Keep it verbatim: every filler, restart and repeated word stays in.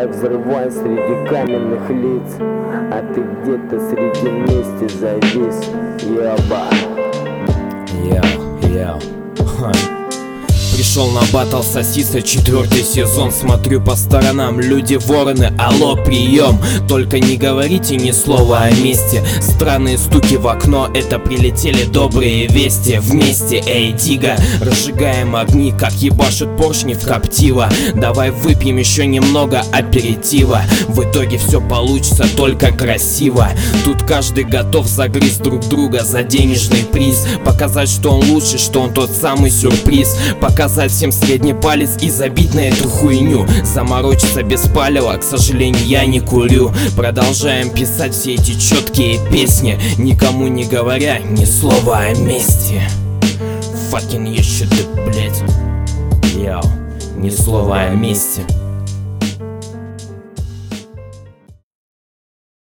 взрывай среди каменных лиц, а ты где-то среди мести завис. Ёба. Яу, яу, ха. Пришел на батл сосиса, четвертый сезон. Смотрю по сторонам, люди вороны, алло, прием. Только не говорите ни слова о месте. Странные стуки в окно, это прилетели добрые вести. Вместе, эй, Дига, разжигаем огни, как ебашут поршни в коптила. Давай выпьем еще немного аперитива. В итоге все получится только красиво. Тут каждый готов загрызть друг друга за денежный приз. Показать, что он лучше, что он тот самый сюрприз. Показать всем средний палец и забить на эту хуйню. Заморочиться без палева, к сожалению, я не курю. Продолжаем писать все эти четкие песни, никому не говоря ни слова о мести. Fucking you shit, блять. Яу, ни слова о мести.